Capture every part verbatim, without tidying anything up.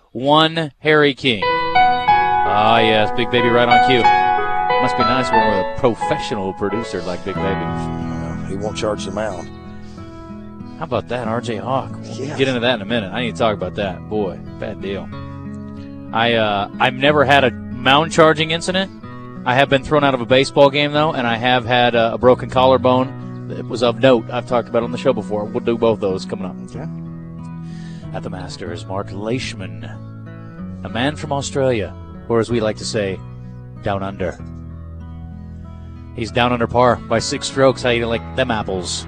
one Harry King. Ah, yes, Big Baby right on cue. Must be nice when we're a professional producer like Big Baby. Uh, he won't charge the mound. How about that, R J Hawk? We'll Yeah. get into that in a minute. I need to talk about that. Boy, bad deal. I, uh, I've never had a mound charging incident. I have been thrown out of a baseball game, though, and I have had a, a broken collarbone that was of note. I've talked about it on the show before. We'll do both those coming up. Okay. At the Masters, Mark Leishman, a man from Australia, or as we like to say, down under. He's down under par by six strokes. How do you like them apples?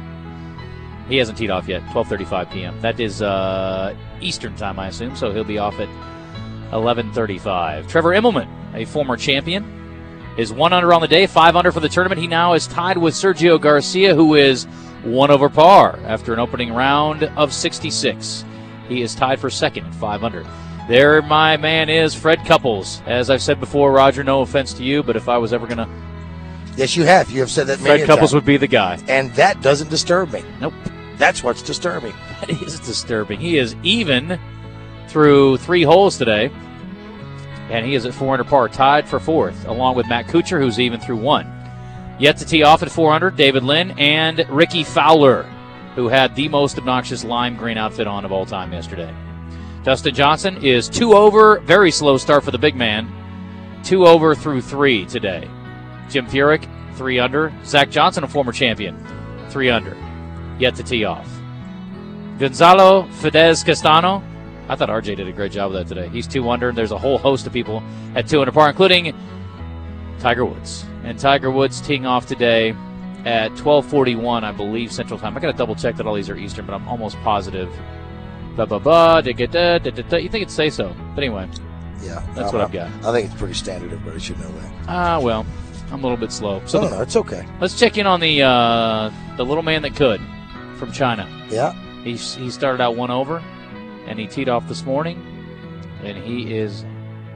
He hasn't teed off yet, twelve thirty-five p.m. That is uh, Eastern time, I assume, so he'll be off at eleven thirty-five. Trevor Immelman, a former champion, is one under on the day, five under for the tournament. He now is tied with Sergio Garcia, who is one over par after an opening round of sixty-six. He is tied for second at five under. There my man is, Fred Couples. As I've said before, Roger, no offense to you, but if I was ever going to... Yes, you have. You have said that many Fred Couples times. would be the guy. And that doesn't disturb me. Nope. That's what's disturbing. That is disturbing. He is even through three holes today, and he is at four under par, tied for fourth, along with Matt Kuchar, who's even through one. Yet to tee off at four hundred, David Lynn and Ricky Fowler, who had the most obnoxious lime green outfit on of all time yesterday. Dustin Johnson is two over, very slow start for the big man, two over through three today. Jim Furyk, three under. Zach Johnson, a former champion, three under. Yet to tee off. Gonzalo Fedez Castano, I thought R J did a great job of that today. He's two under, and there's a whole host of people at two under par, including Tiger Woods. And Tiger Woods teeing off today at twelve forty-one, I believe, Central Time. I got to double check that all these are Eastern, but I'm almost positive. Blah, blah, blah, da, da, da, da, da. You think it'd say so. But anyway, Yeah. that's I'm, what I've got. I think it's pretty standard. Everybody should know that. Ah, well, I'm a little bit slow. So No, the- no, no, it's okay. let's check in on the uh, the little man that could from China. Yeah. He, he started out one over, and he teed off this morning, and he is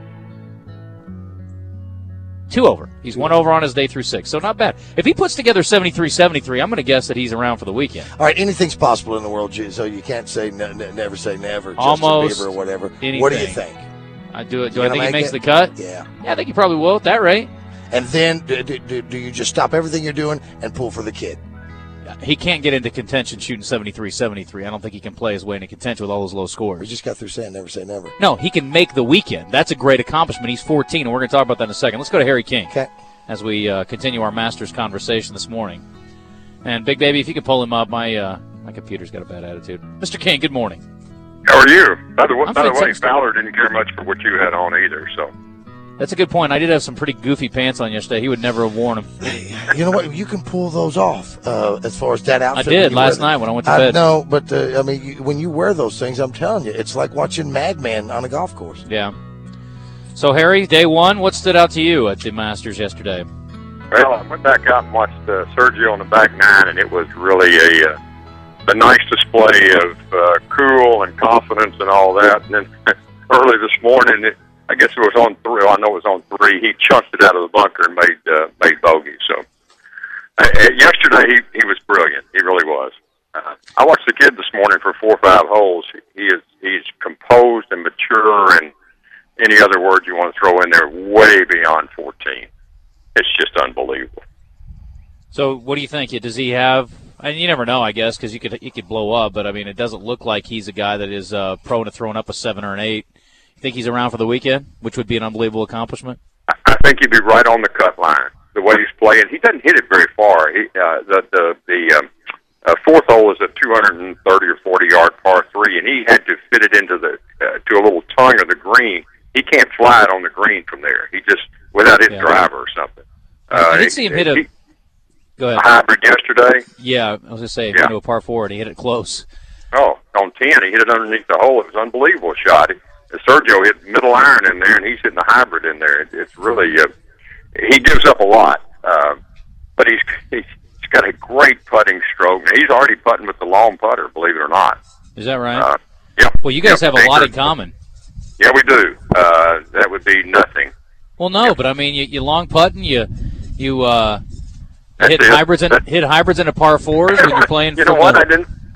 two over. He's one over on his day through six, so not bad. If he puts together seventy-three seventy-three, I'm going to guess that he's around for the weekend. All right, anything's possible in the world, Ju- so you can't say ne- ne- never say never. Almost Justin Bieber or whatever. anything. What do you think? I do it. Do You I gonna think he make makes it? the cut? Yeah. Yeah, I think he probably will at that rate. And then do, do, do, do you just stop everything you're doing and pull for the kid? He can't get into contention shooting seventy-three seventy-three. I don't think he can play his way into contention with all those low We scores. just got through saying never say never. No, he can make the weekend. That's a great accomplishment. He's fourteen, and we're going to talk about that in a second. Let's go to Harry King. Okay. As we uh, continue our Masters conversation this morning. And, Big Baby, if you could pull him up, my uh, my computer's got a bad attitude. Mister King, good morning. How are you? By the, I'm by the way, fantastic. Fowler didn't care much for what you had on either, so. That's a good point. I did have some pretty goofy pants on yesterday. He would never have worn them. You know what? You can pull those off uh, as far as that I outfit. did when you last wear night them. when I went to I bed. know, but uh, I mean, you, when you wear those things, I'm telling you, it's like watching Mad Men on a golf course. Yeah. So, Harry, day one, what stood out to you at the Masters yesterday? Well, I went back out and watched uh, Sergio on the back nine, and it was really a uh, a nice display of uh, cool and confidence and all that. And then early this morning, it, I guess it was on three. Well, I know it was on three. He chunked it out of the bunker and made uh, made bogey. So uh, yesterday, he he was brilliant. He really was. Uh, I watched the kid this morning for four or five holes. He is he's composed and mature, and any other word you want to throw in there, way beyond fourteen. It's just unbelievable. So, what do you think? Does he have? And you never know, I guess, because you could he could blow up. But I mean, it doesn't look like he's a guy that is uh, prone to throwing up a seven or an eight. You think he's around for the weekend, which would be an unbelievable accomplishment? I, I think he'd be right on the cut line. The way he's playing, he doesn't hit it very far. He, uh, the the the um, uh, fourth hole is a two hundred thirty or forty yard par three, and he had to fit it into the uh, to a little tongue of the green. He can't fly it on the green from there. He just without his Yeah. driver or something. I Uh, did see him hit a. he- Go a ahead. hybrid yesterday. Yeah, I was going to say, he Yeah. went to a par four, and he hit it close. Oh, on ten, he hit it underneath the hole. It was an unbelievable shot. It, Sergio hit middle iron in there, and he's hitting the hybrid in there. It, it's really, uh, he gives up a lot, uh, but he's, he's he's got a great putting stroke. Now, he's already putting with the long putter, believe it or not. Is that right? Uh, yeah. Well, you guys Yeah, have a lot in Baker. common. Yeah, we do. Uh, that would be nothing. Well, no, but I mean, you, you long putting, you you uh, That's hit it. hybrids and That- hit hybrids into par fours when you're playing. You know from what? the- I didn't.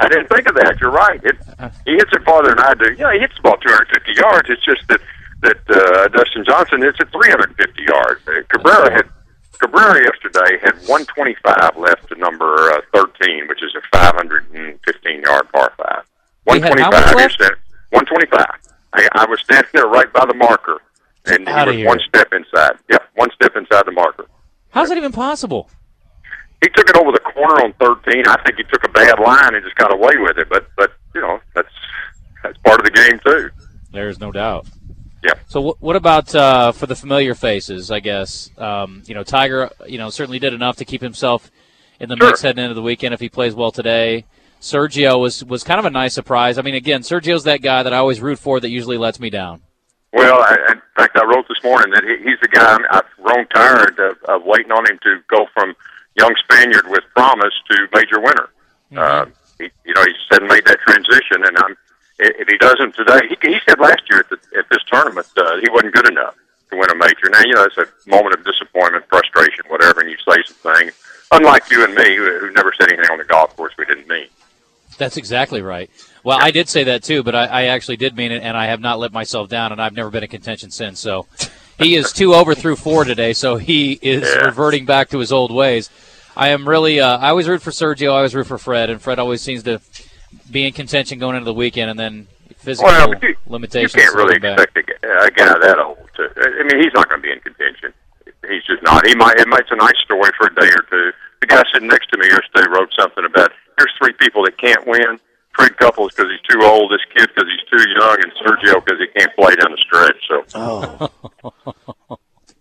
I didn't think of that. You're right. It, he hits it farther than I do. Yeah, he hits the ball two hundred fifty yards. It's just that that uh, Dustin Johnson hits it three hundred fifty yards. Uh, Cabrera had Cabrera yesterday had one twenty-five left to number uh, thirteen, which is a five hundred fifteen yard par five. one twenty-five. one twenty-five. I, I was standing there right by the marker, and he was one step inside. Yep, one step inside the marker. How's that even possible? He took it over the corner on thirteen. I think he took a bad line and just got away with it. But, but you know, that's that's part of the game too. There's no doubt. Yeah. So w- what about uh, for the familiar faces? I guess um, you know Tiger. You know certainly did enough to keep himself in the sure. mix heading into the weekend if he plays well today. Sergio was was kind of a nice surprise. I mean, again, Sergio's that guy that I always root for that usually lets me down. Well, I, in fact, I wrote this morning that he, he's the guy I've grown tired of, of waiting on him to go from young Spaniard with promise to major winner. Mm-hmm. Uh, he, you know, he said made that transition, and I'm, if he doesn't today, he, he said last year at, the, at this tournament uh, he wasn't good enough to win a major. Now, you know, it's a moment of disappointment, frustration, whatever, and you say some things. Unlike you and me, who, who never said anything on the golf course we didn't mean. That's exactly right. Well, I did say that too, but I, I actually did mean it, and I have not let myself down, and I've never been in contention since. So he is two over through four today, so he is yeah. reverting back to his old ways. I am really uh, – I always root for Sergio. I always root for Fred, and Fred always seems to be in contention going into the weekend, and then physical well, you, limitations. You can't really expect a, a guy that old to – I mean, he's not going to be in contention. He's just not. He might. It might be a nice story for a day or two. The guy sitting next to me yesterday wrote something about here's three people that can't win. Fred Couples because he's too old, this kid because he's too young, and Sergio because he can't play down the stretch. So, oh.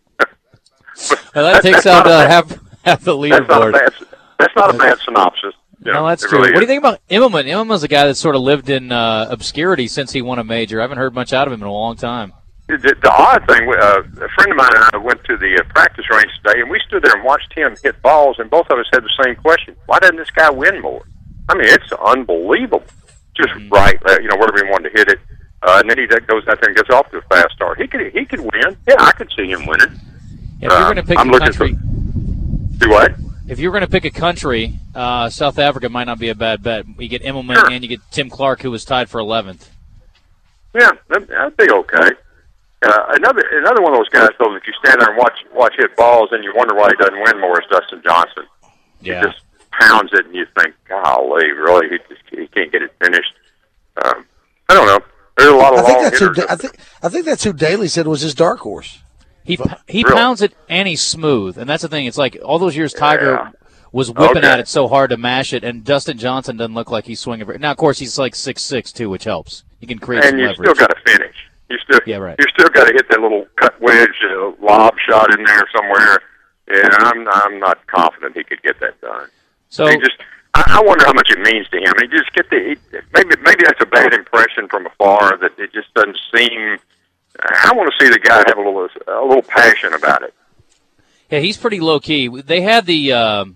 well, that takes out uh, half half the leaderboard. That's, that's not a bad synopsis. You know, no, that's true. Really what do you think about Immelman? Immelman's a guy that sort of lived in uh, obscurity since he won a major. I haven't heard much out of him in a long time. The, the odd thing, uh, a friend of mine and I went to the uh, practice range today, and we stood there and watched him hit balls, and both of us had the same question: why doesn't this guy win more? I mean, it's unbelievable. Just mm-hmm. right, uh, you know, wherever he wanted to hit it, uh, and then he goes out there and gets off to a fast start. He could, he could win. Yeah, I could see him winning. Yeah, if you're going to pick I'm a country, for, do what? If you're going to pick a country, uh, South Africa might not be a bad bet. You get Immelman sure. and you get Tim Clark, who was tied for eleventh. Yeah, that, that'd be okay. Uh, another another one of those guys, though, if you stand there and watch watch hit balls and you wonder why he doesn't win more, is Dustin Johnson. Yeah. He just pounds it, and you think, golly, really, he just he can't get it finished. Um, I don't know. There's a lot of I think long that's hitters. Who, I think I think that's who Daly said was his dark horse. He he really? pounds it and he's smooth, and that's the thing. It's like all those years Tiger Yeah. was whipping Okay. at it so hard to mash it, and Dustin Johnson doesn't look like he's swinging. Very, now, of course, he's like six six too, which helps. You can create And some you leverage. still got to finish. You still, Yeah, right. You still got to hit that little cut wedge, uh, lob shot in there somewhere. And I'm I'm not confident he could get that done. So he just, I, I wonder how much it means to him. He just get the he, maybe maybe that's a bad impression from afar that it just doesn't seem. I want to see the guy have a little a little passion about it. yeah, he's pretty low key. They had the um,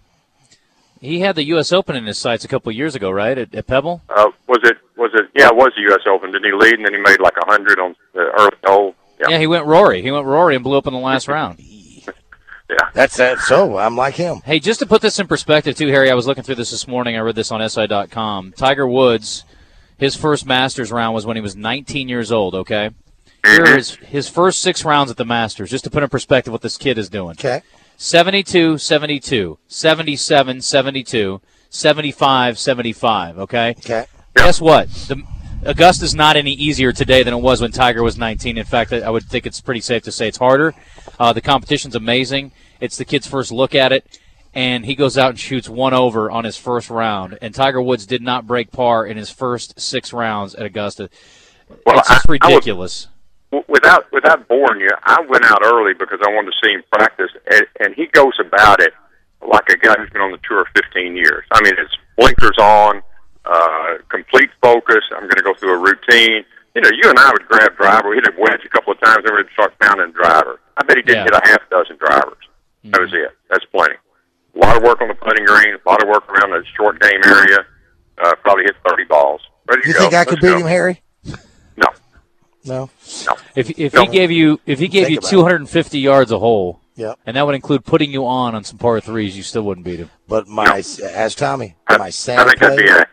he had the U S Open in his sights a couple of years ago, right? At, at Pebble. Uh, was it was it? Yeah, it was the U S Open. Didn't he lead and then he made like a hundred on the earth hole? Yeah. Yeah, he went Rory. He went Rory and blew up in the last round. Yeah. That's that. So I'm like him. Hey, just to put this in perspective, too, Harry, I was looking through this this morning. I read this on S I dot com. Tiger Woods, his first Masters round was when he was nineteen years old, okay? Here are his, his first six rounds at the Masters, just to put in perspective what this kid is doing. Okay. seventy-two seventy-two, seventy-seven seventy-two, seventy-five seventy-five, okay? Okay. Guess what? The Augusta's not any easier today than it was when Tiger was nineteen. In fact, I would think it's pretty safe to say it's harder. Uh, the competition's amazing. It's the kid's first look at it, and he goes out and shoots one over on his first round. And Tiger Woods did not break par in his first six rounds at Augusta. Well, it's just I, ridiculous. I would, without without boring you, I went out early because I wanted to see him practice, and, and he goes about it like a guy who's been on the tour fifteen years. I mean, it's blinkers on, uh, complete focus. I'm going to go through a routine. You know, you and I would grab driver. We hit a wedge a couple of times, and we'd start pounding driver. I bet he didn't Yeah. hit a half dozen drivers. Mm-hmm. That was it. That's plenty. A lot of work on the putting green, a lot of work around the short game area. Uh, probably hit thirty balls. Ready to You go. think I could Let's beat go. him, Harry? No. No. No. If if No. he gave you if he gave Think you about two hundred fifty yards a hole, Yep. and that would include putting you on on some par threes, you still wouldn't beat him. But my, as Tommy, I, my I Santa think that'd be play, accurate.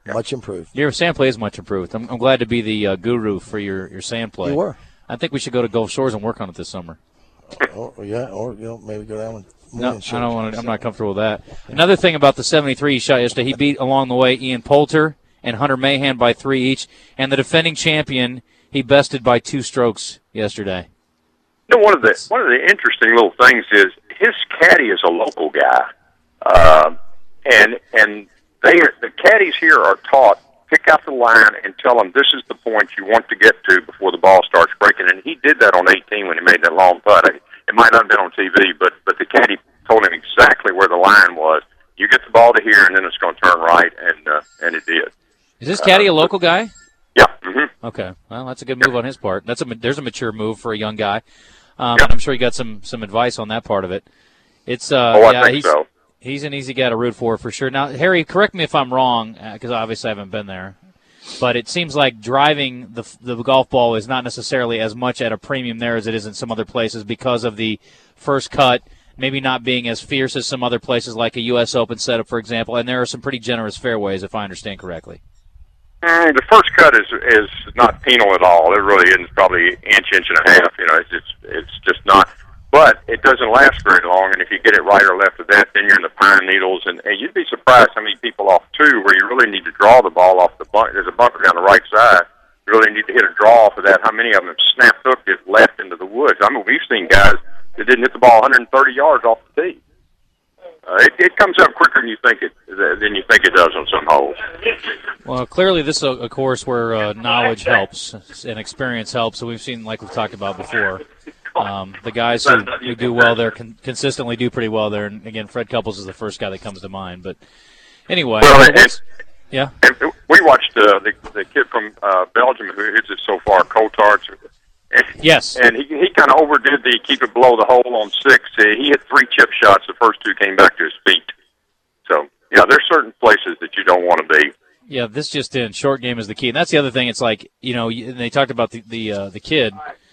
much improved. Your sand play is much improved. I'm, I'm glad to be the uh, guru for your, your sand play. You were. I think we should go to Gulf Shores and work on it this summer. Or, yeah, or you know, maybe go down and. No, I don't want to. I'm not comfortable with that. Another thing about the seventy-three he shot yesterday, he beat along the way Ian Poulter and Hunter Mahan by three each, and the defending champion he bested by two strokes yesterday. You know, one of the one of the interesting little things is his caddy is a local guy, uh, and and they are, the caddies here are taught pick out the line and tell them this is the point you want to get to before the ball starts breaking. And he did that on eighteen when he made that long putt. It might not have been on T V, but but the caddy told him exactly where the line was. You get the ball to here, and then it's going to turn right, and uh, and it did. Is this caddy uh, a local guy? Yeah. Mm-hmm. Okay. Well, that's a good move on his part. That's a there's a mature move for a young guy. Um, yeah. And I'm sure you got some some advice on that part of it. It's uh, oh, I yeah, think he's, so. He's an easy guy to root for for sure. Now, Harry, correct me if I'm wrong, because uh, obviously I haven't been there. But it seems like driving the the golf ball is not necessarily as much at a premium there as it is in some other places because of the first cut, maybe not being as fierce as some other places like a U S Open setup, for example. And there are some pretty generous fairways, if I understand correctly. Mm, the first cut is is not penal at all. It really isn't. Probably inch, inch and a half. You know, it's just it's just not. But it doesn't last very long, and if you get it right or left of that, then you're in the pine needles, and, and you'd be surprised how many people off two where you really need to draw the ball off the bunker. There's a bunker down the right side. You really need to hit a draw off of that. How many of them have snap hooked it left into the woods? I mean, we've seen guys that didn't hit the ball one hundred thirty yards off the tee. Uh, it, it comes up quicker than you think it than you think it does on some holes. Well, clearly this is a, a course where uh, knowledge helps and experience helps. So we've seen, like we've talked about before, um, the guys who, who do well there con- consistently do pretty well there. And again, Fred Couples is the first guy that comes to mind. But anyway, well, and, yeah. And we watched uh, the the kid from uh, Belgium who hits it so far, Coulthard. And, yes. And he he kind of overdid the keep it below the hole on six. He hit three chip shots. The first two came back to his feet. So, yeah, there's certain places that you don't want to be. Yeah, this just in. Short game is the key. And that's the other thing. It's like, you know, and they talked about the the, uh, the kid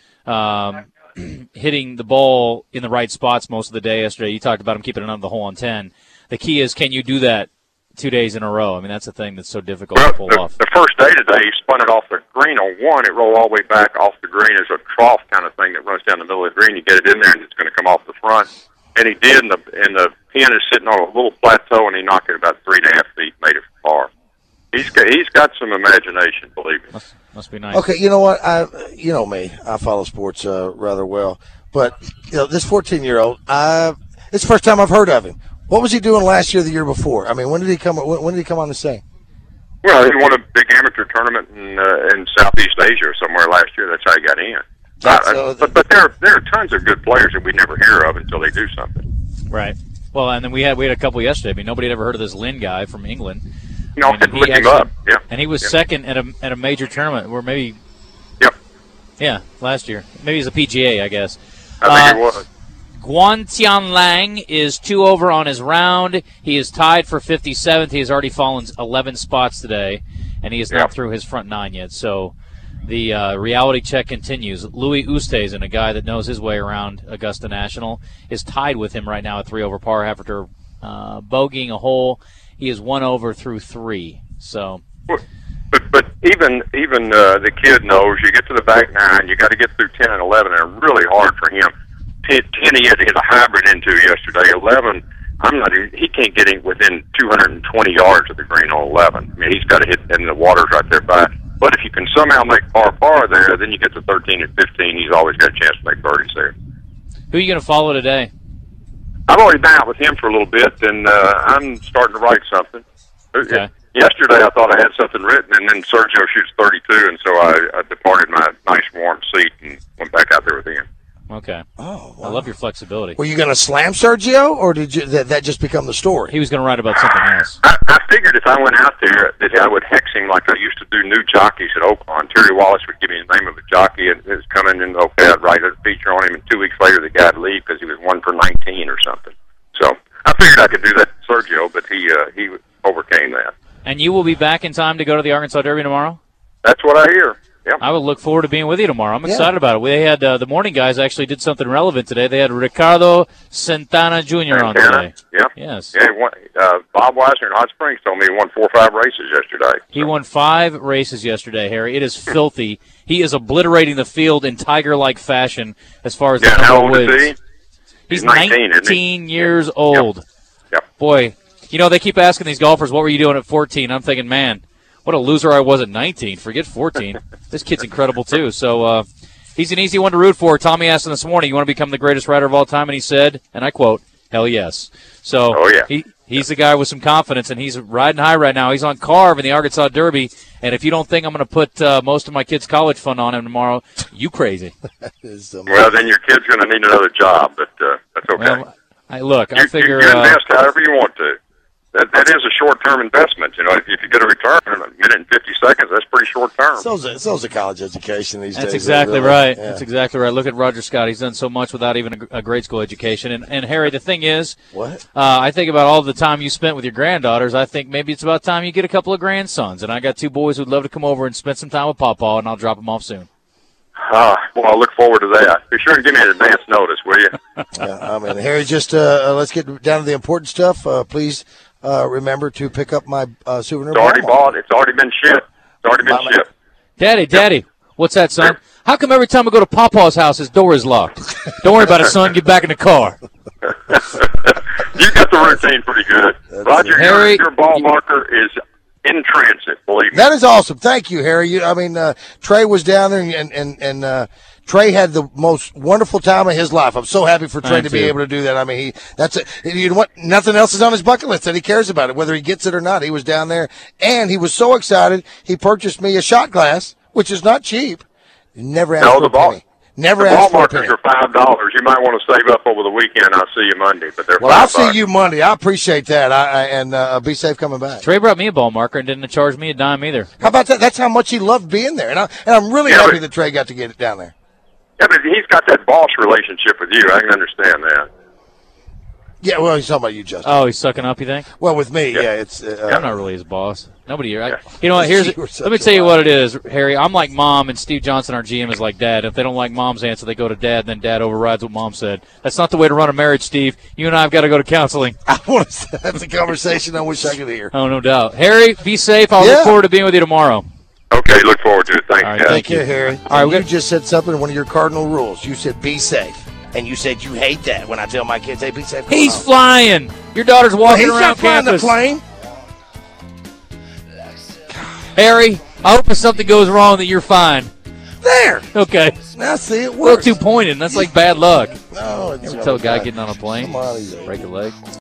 um, hitting the ball in the right spots most of the day yesterday. You talked about him keeping it under the hole on ten. The key is, can you do that two days in a row? I mean, that's the thing that's so difficult well, to pull the, off. The first day today, he spun it off the green on one. It rolled all the way back off the green. There's a trough kind of thing that runs down the middle of the green. You get it in there, and it's going to come off the front. And he did, and the, and the pin is sitting on a little plateau, and he knocked it about three and a half feet, made it far. He's got, he's got some imagination, believe me. Must, must be nice. Okay, you know what? I, you know me. I follow sports uh, rather well. But, you know, this fourteen-year-old, I, it's the first time I've heard of him. What was he doing last year, the year before? I mean, when did he come? When, when did he come on the scene? Well, he won a big amateur tournament in uh, in Southeast Asia or somewhere last year. That's how he got in. That's, uh, uh, but but there there are tons of good players that we never hear of until they do something. Right. Well, and then we had we had a couple yesterday. I mean, nobody had ever heard of this Lynn guy from England. No, I mean, look him actually, up. Yeah. And he was yeah. second at a at a major tournament, or maybe. Yep. Yeah, last year. Maybe he's a P G A, I guess. I think uh, it was. Guan Tianlang is two over on his round. He is tied for fifty-seventh. He has already fallen eleven spots today, and he is yep. not through his front nine yet. So the uh, reality check continues. Louis Oosthuizen, a guy that knows his way around Augusta National, is tied with him right now at three over par after uh, bogeying a hole. He is one over through three. So. But but even even uh, the kid knows you get to the back nine, you got to get through ten and eleven, and it's really hard for him. ten, he had to hit a hybrid into yesterday. eleven, I'm not even, he can't get in within two hundred twenty yards of the green on eleven. I mean, he's got to hit, and the water's right there by. But if you can somehow make par par there, then you get to thirteen and fifteen. He's always got a chance to make birdies there. Who are you going to follow today? I've already been out with him for a little bit, and uh, I'm starting to write something. Okay. Yesterday I thought I had something written, and then Sergio shoots thirty-two, and so I, I departed my nice warm seat and went back out there with him. Okay. Oh, wow. I love your flexibility. Were you going to slam Sergio, or did you, that, that just become the story? He was going to write about something else. I, I figured if I went out there that I would hex him like I used to do new jockeys at Oakland. Terry Wallace would give me the name of a jockey, and it was coming in, okay, I'd write a feature on him, and two weeks later the guy'd leave because he was one for nineteen or something. So I figured I could do that to Sergio, but he uh, he overcame that. And you will be back in time to go to the Arkansas Derby tomorrow? That's what I hear. Yep. I would look forward to being with you tomorrow. I'm Yeah. excited about it. We had uh, the morning guys actually did something relevant today. They had Ricardo Santana Junior on Santana, today. Yep. Yes. Yeah, he won, uh, Bob Weisner in Hot Springs told me he won four or five races yesterday. He won five races yesterday, Harry. It is filthy. He is obliterating the field in tiger-like fashion as far as Yeah, the how number old of is wins. he? He's He's nineteen, isn't he? nineteen years old. Yep. Boy, you know, they keep asking these golfers, what were you doing at fourteen? I'm thinking, man, what a loser I was at nineteen. Forget fourteen. This kid's incredible, too. So uh, he's an easy one to root for. Tommy asked him this morning, you want to become the greatest rider of all time? And he said, and I quote, hell yes. So Oh, yeah. he, he's the guy with some confidence, and he's riding high right now. He's on Carve in the Arkansas Derby. And if you don't think I'm going to put uh, most of my kids' college fund on him tomorrow, you crazy. Is, um, Well, then your kid's going to need another job, but uh, that's okay. Well, I, look, you, I figure you, you uh, invest however you want to. That that is a short-term investment. You know, if, if you get a return in a minute and fifty seconds, that's pretty short-term. so's a, so's a college education these days. that's exactly really. right. Yeah. That's exactly right. Look at Roger Scott. He's done so much without even a, a grade school education. And, and Harry, the thing is, What? uh, I think about all the time you spent with your granddaughters. I think maybe it's about time you get a couple of grandsons. And I got two boys who'd love to come over and spend some time with Pawpaw, and I'll drop them off soon. Uh, well, I look forward to that. Be sure to give me an advance notice, will you? Yeah, I mean, Harry, just uh, uh, let's get down to the important stuff. Uh, please uh, remember to pick up my uh, souvenir. It's already ball. bought. It's already been shipped. It's already been Mama. shipped. Daddy, Daddy, what's that, son? How come every time I go to Pawpaw's house, his door is locked? Don't worry about it, son. Get back in the car. You got the routine pretty good. Roger, Harry- your, your ball marker is in transit, believe me. That is awesome. Thank you, Harry. You, I mean, uh, Trey was down there, and and and uh, Trey had the most wonderful time of his life. I'm so happy for Trey I to be too. able to do that. I mean, he that's it. You know what? Nothing else is on his bucket list that he cares about it, whether he gets it or not. He was down there, and he was so excited. He purchased me a shot glass, which is not cheap. Never asked No, for the a ball- penny. Never The asked ball for a markers penny. are five dollars. You might want to save up over the weekend. I'll see you Monday, but they're Well, five I'll see bucks. you Monday. I appreciate that. I, I and uh, be safe coming back. Trey brought me a ball marker and didn't charge me a dime either. How about that? That's how much he loved being there, and, I, and I'm really Yeah, happy but- that Trey got to get it down there. Yeah, but he's got that boss relationship with you. I can understand that. Yeah, well, he's talking about you, Justin. Oh, he's sucking up, you think? Well, with me, Yeah. yeah, it's. Uh, I'm not really his boss. Nobody here. I, Yeah. you know what? Here's You were such let me a tell you liar. what it is, Harry. I'm like Mom, and Steve Johnson, our G M, is like Dad. If they don't like Mom's answer, they go to Dad, and then Dad overrides what Mom said. That's not the way to run a marriage, Steve. You and I have got to go to counseling. I want to. That's a conversation I wish I could hear. Oh, no doubt. Harry, be safe. I'll Yeah. look forward to being with you tomorrow. Okay, look forward to it. Thanks, All right, guys. thank Take care, you. Harry. All right, And we you got- just said something. One of your cardinal rules. You said be safe, and you said you hate that when I tell my kids, "Hey, be safe." come He's home." flying. Your daughter's walking He's around not flying the campus. plane. Harry, I hope if something goes wrong that you're fine. There. Okay. Now see it A little works. too pointed. That's like bad luck. No, it's You ever tell a guy getting on a plane, Come on, he's- break a leg?